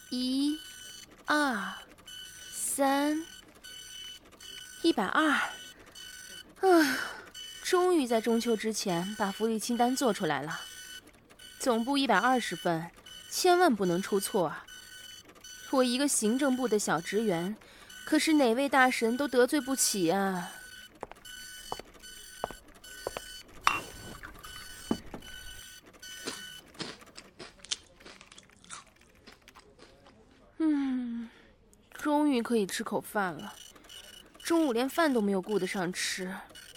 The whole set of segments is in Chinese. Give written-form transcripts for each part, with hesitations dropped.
1、2、3、120。终于在中秋之前把福利清单做出来了。总部120份，千万不能出错啊！我一个行政部的小职员，可是哪位大神都得罪不起啊！终于可以吃口饭了。中午连饭都没有顾得上吃。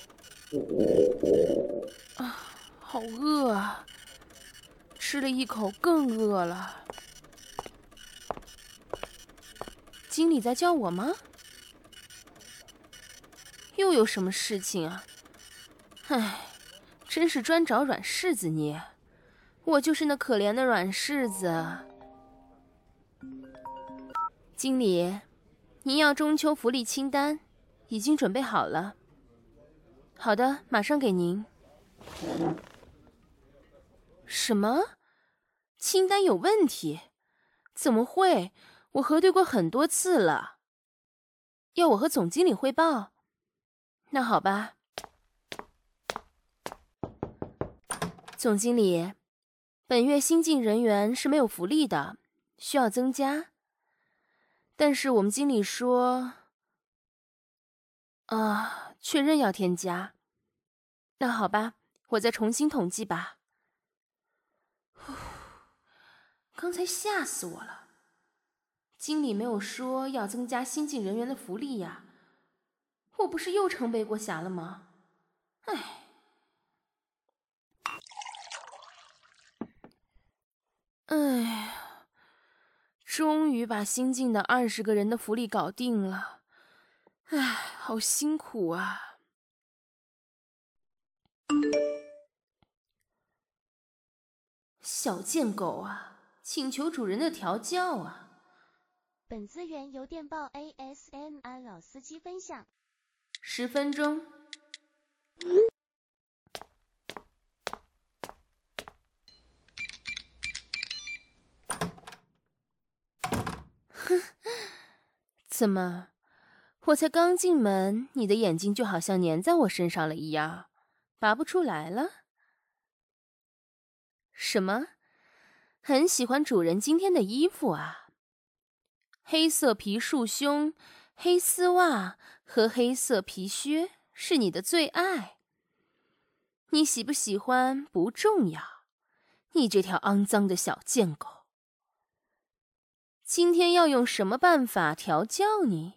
好饿啊！吃了一口更饿了。经理在叫我吗？又有什么事情啊？真是专找软柿子捏。我就是那可怜的软柿子。经理，您要中秋福利清单，已经准备好了。好的，马上给您。什么？清单有问题？怎么会？我核对过很多次了。要我和总经理汇报？那好吧。总经理，本月新进人员是没有福利的，需要增加。但是我们经理说，确认要添加。那好吧，我再重新统计吧。刚才吓死我了，经理没有说要增加新进人员的福利呀，我不是又成背锅侠了吗？终于把新进的20个人的福利搞定了，好辛苦啊！小贱狗啊，请求主人的调教啊！ 本资源由电报 ASMR 老司机分享。 10分钟。怎么？我才刚进门，你的眼睛就好像粘在我身上了一样，拔不出来了？什么？很喜欢主人今天的衣服啊？黑色皮束胸、黑丝袜和黑色皮靴是你的最爱。你喜不喜欢不重要，你这条肮脏的小贱狗。今天要用什么办法调教你？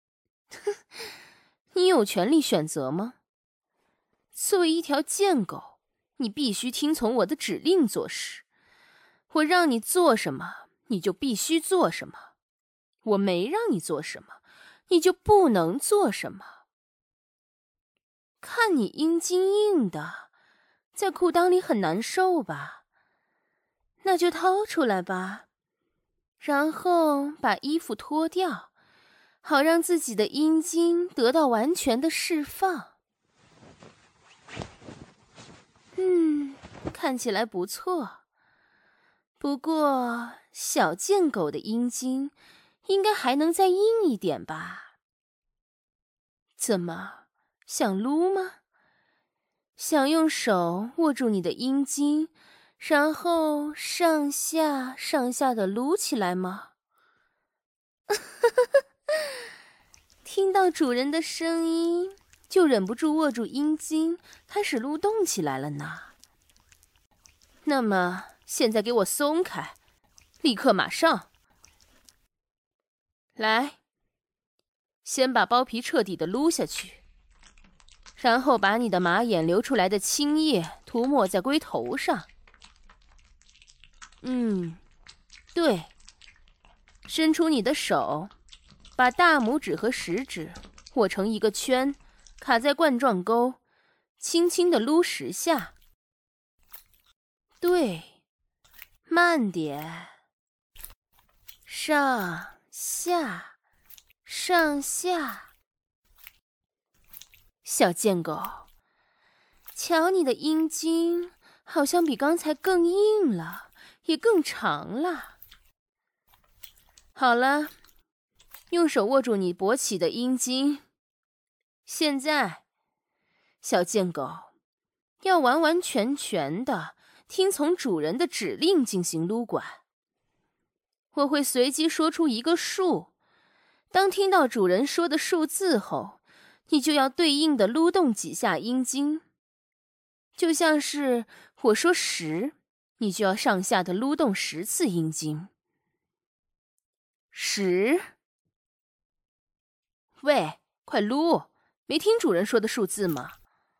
你有权利选择吗？作为一条贱狗，你必须听从我的指令做事。我让你做什么，你就必须做什么。我没让你做什么，你就不能做什么。看你阴茎硬的，在裤裆里很难受吧？那就掏出来吧，然后把衣服脱掉，好让自己的阴茎得到完全的释放。看起来不错。不过，小贱狗的阴茎应该还能再硬一点吧？怎么，想撸吗？想用手握住你的阴茎，然后上下的撸起来吗？听到主人的声音，就忍不住握住阴茎，开始撸动起来了呢。那么，现在给我松开，立刻马上。来，先把包皮彻底的撸下去，然后把你的马眼流出来的精液涂抹在龟头上。对，伸出你的手，把大拇指和食指握成一个圈，卡在冠状沟，轻轻地撸10下。对，慢点，上下，上下。小贱狗，瞧你的阴茎，好像比刚才更硬了，也更长了。 好了，用手握住你勃起的阴茎。现在，小贱狗要完完全全的听从主人的指令进行撸管。我会随机说出一个数，当听到主人说的数字后，你就要对应的撸动几下阴茎。就像是我说10，你就要上下的撸动10次阴茎。10。喂，快撸！没听主人说的数字吗？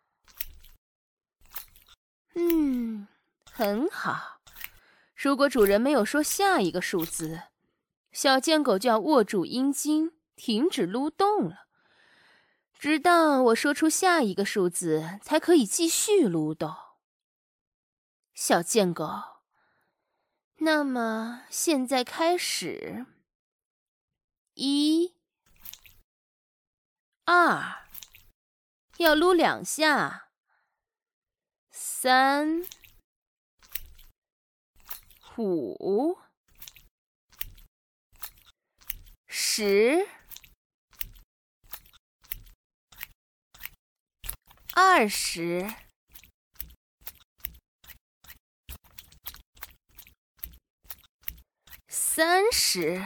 很好。如果主人没有说下一个数字，小贱狗就要握住阴茎，停止撸动了，直到我说出下一个数字，才可以继续撸动。小贱狗，那么现在开始。1、2，要撸2下。3、5、10、20、30，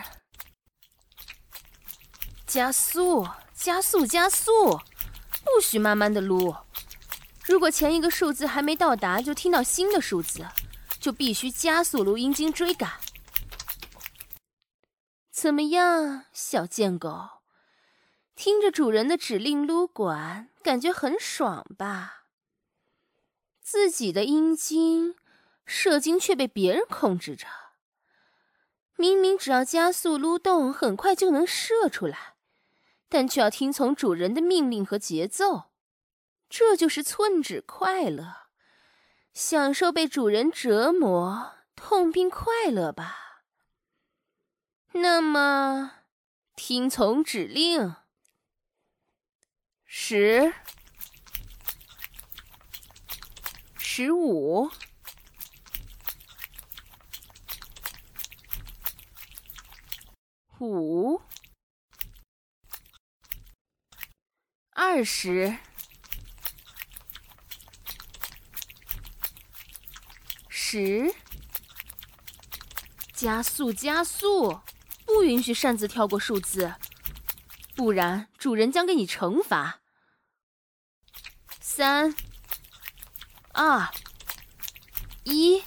加速，加速，加速，不许慢慢的撸。如果前一个数字还没到达，就听到新的数字，就必须加速撸阴茎追赶。怎么样，小贱狗？听着主人的指令撸管，感觉很爽吧？自己的阴茎射精却被别人控制着。明明只要加速撸动，很快就能射出来，但却要听从主人的命令和节奏。这就是寸指快乐，享受被主人折磨，痛并快乐吧。那么，听从指令。10、15、5、20、10，加速加速，不允许擅自跳过数字，不然主人将给你惩罚。3、2、1，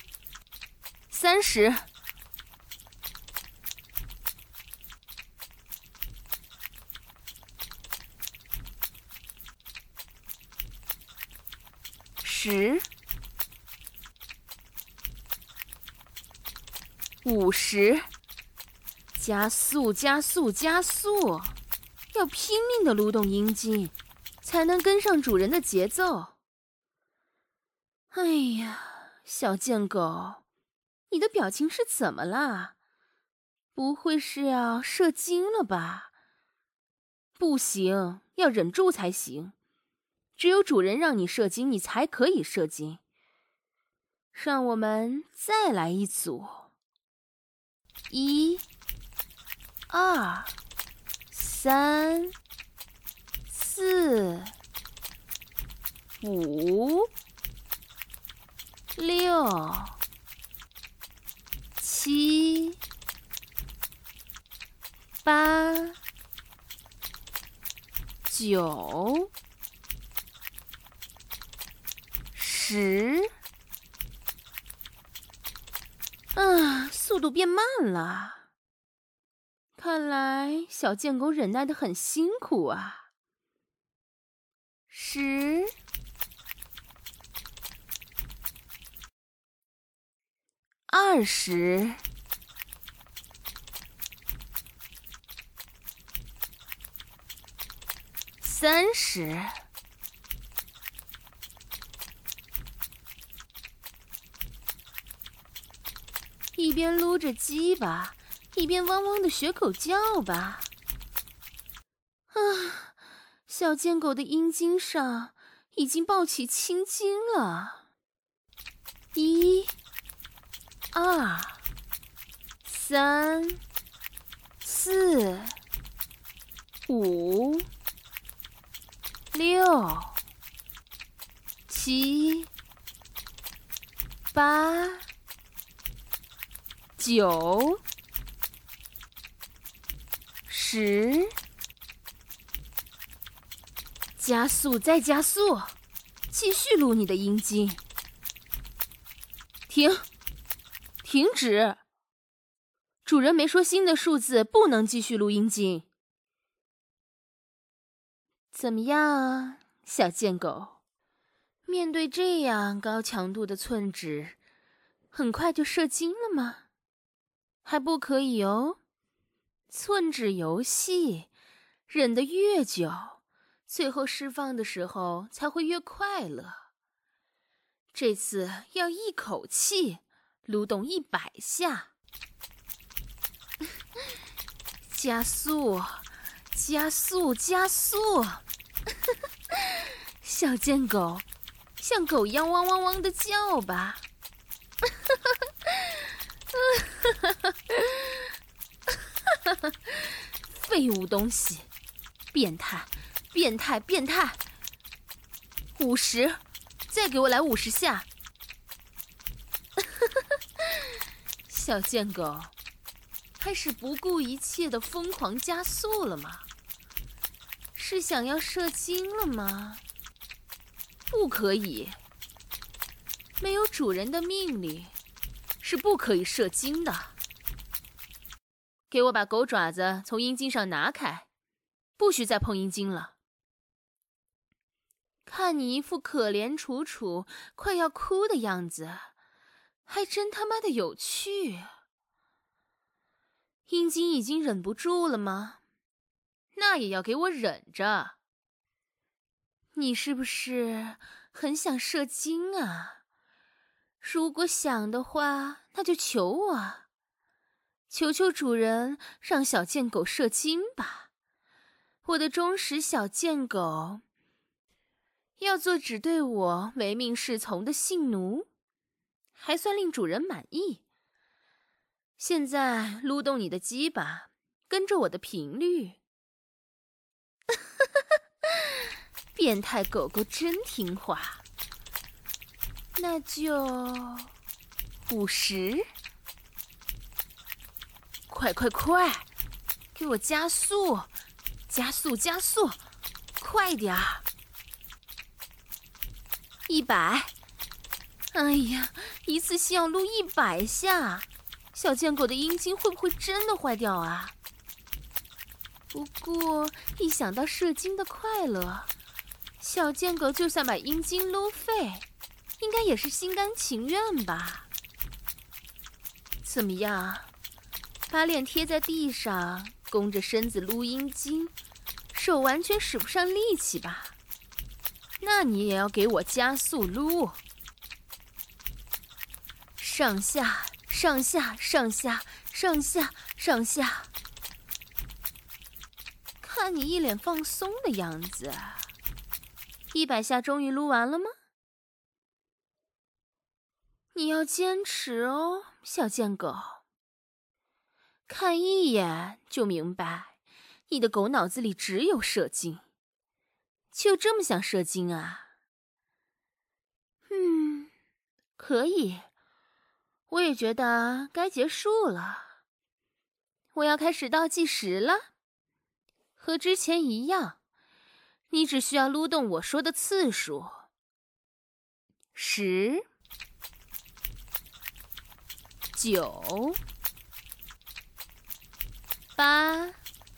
30。10、50，加速加速加速，要拼命的撸动阴茎，才能跟上主人的节奏。哎呀，小贱狗，你的表情是怎么啦？不会是要射精了吧？不行，要忍住才行。只有主人让你射精，你才可以射精。让我们再来一组。1、2、3、4、5、6、7、8、9、10。速度变慢了。看来小贱狗忍耐得很辛苦啊。10、20、30。一边撸着鸡巴，一边汪汪的学狗叫吧。小贱狗的阴茎上已经爆起青筋了。1、2、3、 4、5、6、7、8、9、10，加速再加速，继续撸你的阴茎。停止！主人没说新的数字不能继续撸阴茎。怎么样啊，小贱狗？面对这样高强度的寸指，很快就射精了吗？还不可以哦。寸指游戏，忍得越久，最后释放的时候才会越快乐。这次要一口气撸动100下，加速，加速，加速！小贱狗，像狗一样汪汪汪的叫吧！废物东西，变态，变态，变态！50，再给我来50下！小贱狗，开始不顾一切的疯狂加速了吗？是想要射精了吗？不可以，没有主人的命令，是不可以射精的。给我把狗爪子从阴茎上拿开，不许再碰阴茎了。看你一副可怜楚楚、快要哭的样子，还真他妈的有趣。阴茎已经忍不住了吗？那也要给我忍着。你是不是很想射精啊？如果想的话，那就求我，求求主人让小贱狗射精吧。我的忠实小贱狗，要做只对我唯命是从的性奴，还算令主人满意。现在撸动你的鸡巴，跟着我的频率。变态狗狗真听话，那就50，快快快，给我加速，加速加速，快点儿！100，哎呀，一次性要撸100下，小贱狗的阴茎会不会真的坏掉啊？不过一想到射精的快乐，小贱狗就算把阴茎撸废，应该也是心甘情愿吧？怎么样？把脸贴在地上，弓着身子撸阴茎，手完全使不上力气吧？那你也要给我加速撸，上下上下上下上下上下。看你一脸放松的样子，100下终于撸完了吗？你要坚持哦，小贱狗。看一眼就明白，你的狗脑子里只有射精，就这么想射精啊？可以，我也觉得该结束了。我要开始倒计时了，和之前一样，你只需要撸动我说的次数。10、9、8，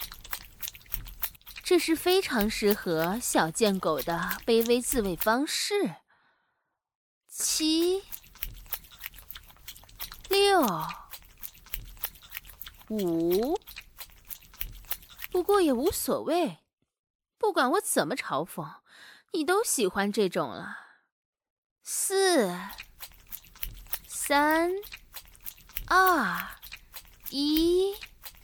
这是非常适合小贱狗的卑微自慰方式。7、6、5，不过也无所谓，不管我怎么嘲讽，你都喜欢这种了。4、3、2、1，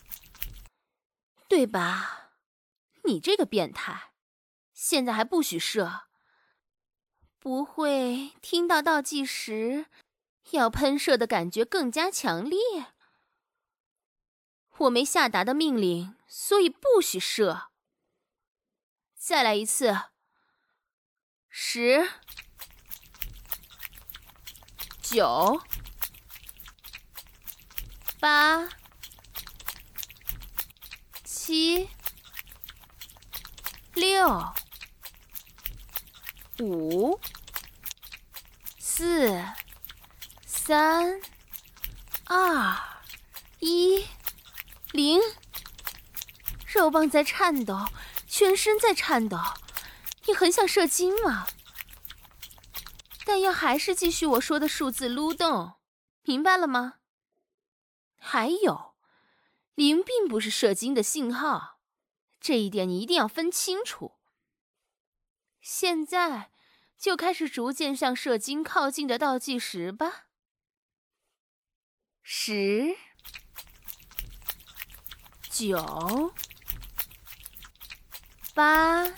对吧？你这个变态，现在还不许射。不会听到倒计时，要喷射的感觉更加强烈？ 我没下达的命令，所以不许射。再来一次。10、9、8、7、6、5、4、3、2、1、0。肉棒在颤抖，全身在颤抖。你很想射精吗？但要还是继续我说的数字撸动，明白了吗？还有，0并不是射精的信号，这一点你一定要分清楚。现在就开始逐渐向射精靠近的倒计时吧。10、9、8。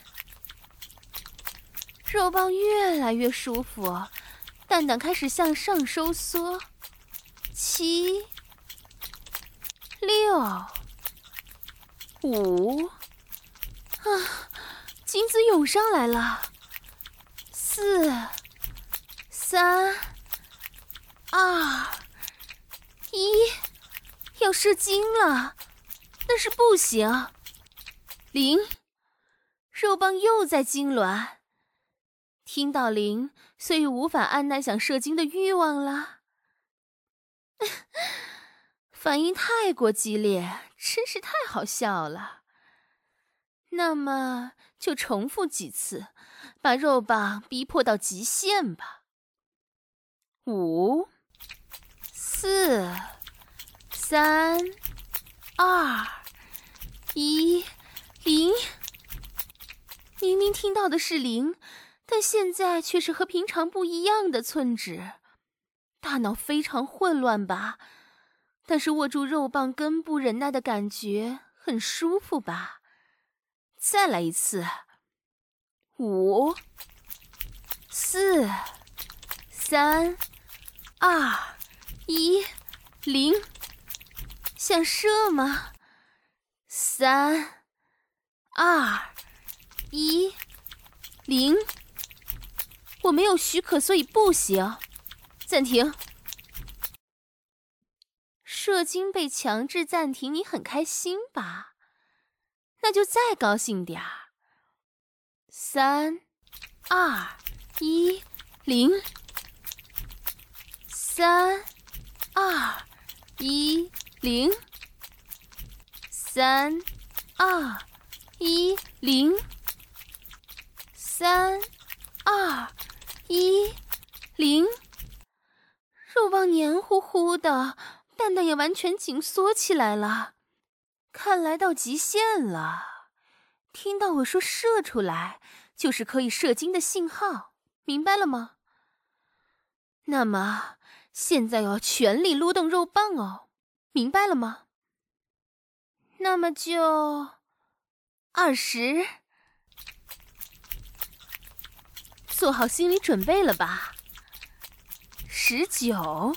肉棒越来越舒服，蛋蛋开始向上收缩。7、6、5。精子涌上来了。4、3、2、1，要射精了，但是不行。0，肉棒又在痉挛。听到0，所以无法按耐想射精的欲望了。反应太过激烈，真是太好笑了。那么就重复几次，把肉棒逼迫到极限吧。5、4、3、2、1、0。明明听到的是0，但现在却是和平常不一样的寸指，大脑非常混乱吧？但是握住肉棒根部忍耐的感觉很舒服吧？再来一次。5、4、3、2、1、0。想射吗？3、2、1、0。我没有许可，所以不行。暂停。射精被强制暂停，你很开心吧？那就再高兴点儿。3、2、1、0。3、2、1、0。3、2、1、0。3、2、1、0。肉棒黏糊糊的，蛋蛋也完全紧缩起来了，看来到极限了。听到我说射出来，就是可以射精的信号，明白了吗？那么现在要全力撸动肉棒哦，明白了吗？那么就20。做好心理准备了吧。19。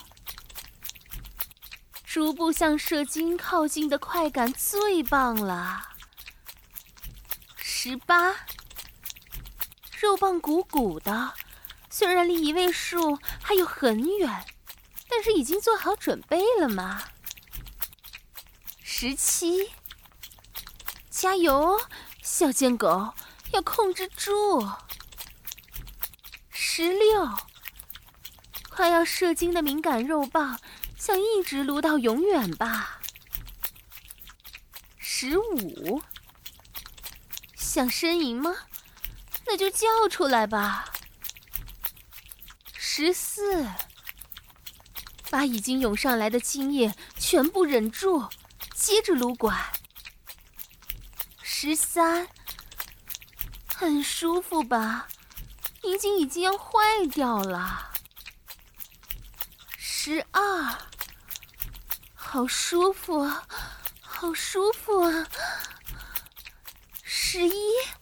逐步向射精靠近的快感最棒了。18。肉棒鼓鼓的，虽然离1位数还有很远，但是已经做好准备了嘛。17。加油，小贱狗，要控制住。16。快要射精的敏感肉棒，想一直撸到永远吧。15。想呻吟吗？那就叫出来吧。14。把已经涌上来的精液全部忍住，接着撸管。13。很舒服吧？阴茎已经要坏掉了。12。好舒服啊，好舒服啊。11。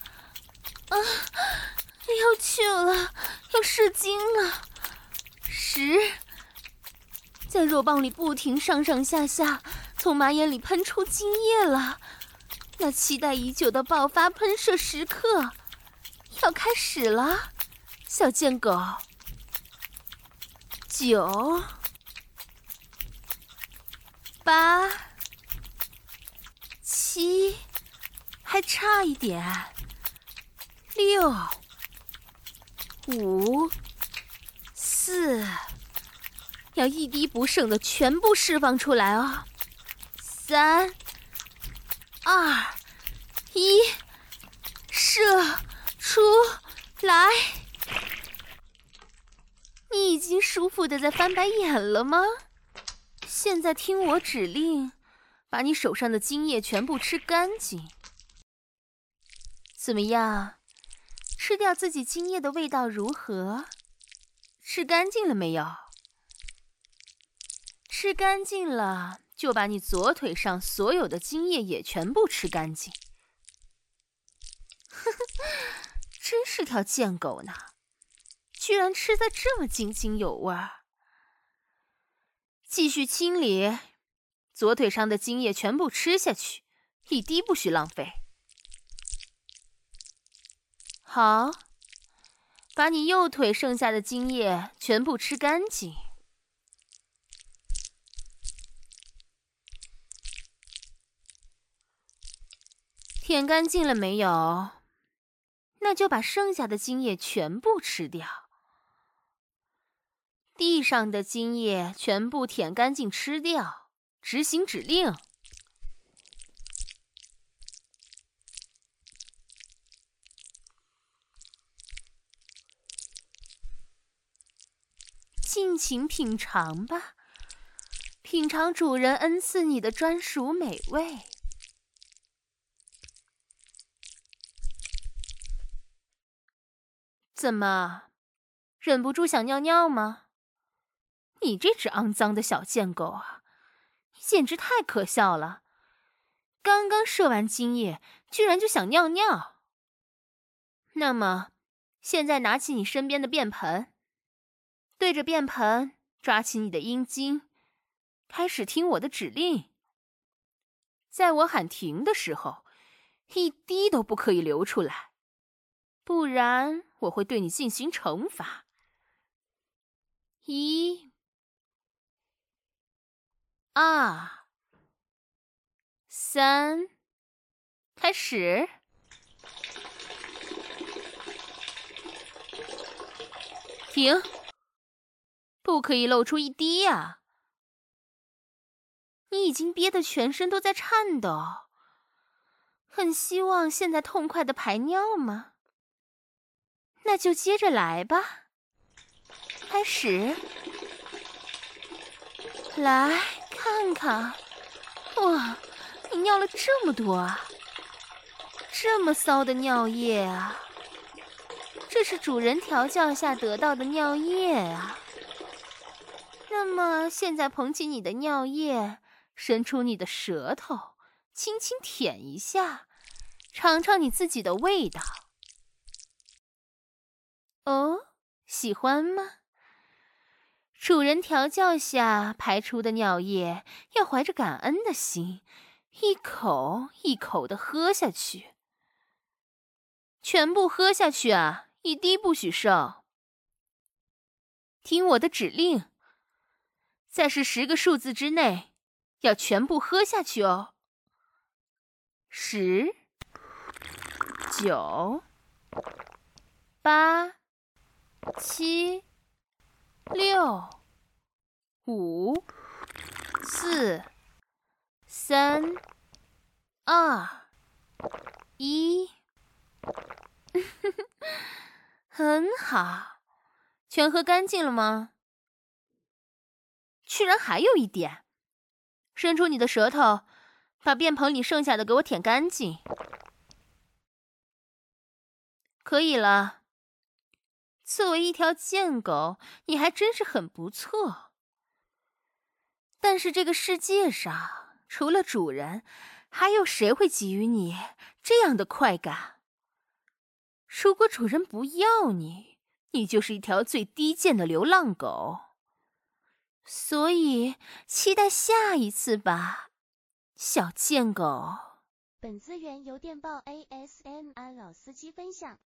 要去了，要射精了。10。在肉棒里不停上上下下， 从马眼里喷出精液了，那期待已久的爆发喷射时刻要开始了，小贱狗。9、8、7，还差一点。6、5、4，要一滴不剩的全部释放出来哦。3、2、1，射出来！你已经舒服的在翻白眼了吗？现在听我指令，把你手上的精液全部吃干净。怎么样？吃掉自己精液的味道如何？吃干净了没有？吃干净了，就把你左腿上所有的精液也全部吃干净。呵呵，真是条贱狗呢，居然吃得这么津津有味儿。继续清理，左腿上的精液全部吃下去，一滴不许浪费。好，把你右腿剩下的精液全部吃干净。舔干净了没有？那就把剩下的精液全部吃掉。地上的精液全部舔干净吃掉，执行指令。尽情品尝吧，品尝主人恩赐你的专属美味。怎么，忍不住想尿尿吗？你这只肮脏的小贱狗啊，你简直太可笑了！刚刚射完精液，居然就想尿尿。那么，现在拿起你身边的便盆，对着便盆抓起你的阴茎，开始听我的指令。在我喊停的时候，一滴都不可以流出来，不然我会对你进行惩罚。1、2、3，开始。停！不可以露出一滴啊！你已经憋得全身都在颤抖，很希望现在痛快的排尿吗？那就接着来吧，开始。来看看，哇，你尿了这么多啊！这么骚的尿液啊！这是主人调教下得到的尿液啊。那么现在捧起你的尿液，伸出你的舌头，轻轻舔一下，尝尝你自己的味道。哦，喜欢吗？主人调教下排出的尿液，要怀着感恩的心，一口一口地喝下去。全部喝下去啊，一滴不许剩。听我的指令，在是10个数字之内，要全部喝下去哦。10、9、8、7、6、5、4、3、2、1。很好，全喝干净了吗？居然还有一点，伸出你的舌头，把便盆里剩下的给我舔干净。可以了。作为一条贱狗，你还真是很不错。但是这个世界上，除了主人，还有谁会给予你这样的快感？如果主人不要你，你就是一条最低贱的流浪狗。所以，期待下一次吧。 小贱狗。 本资源由电报 ASMR 老司机分享。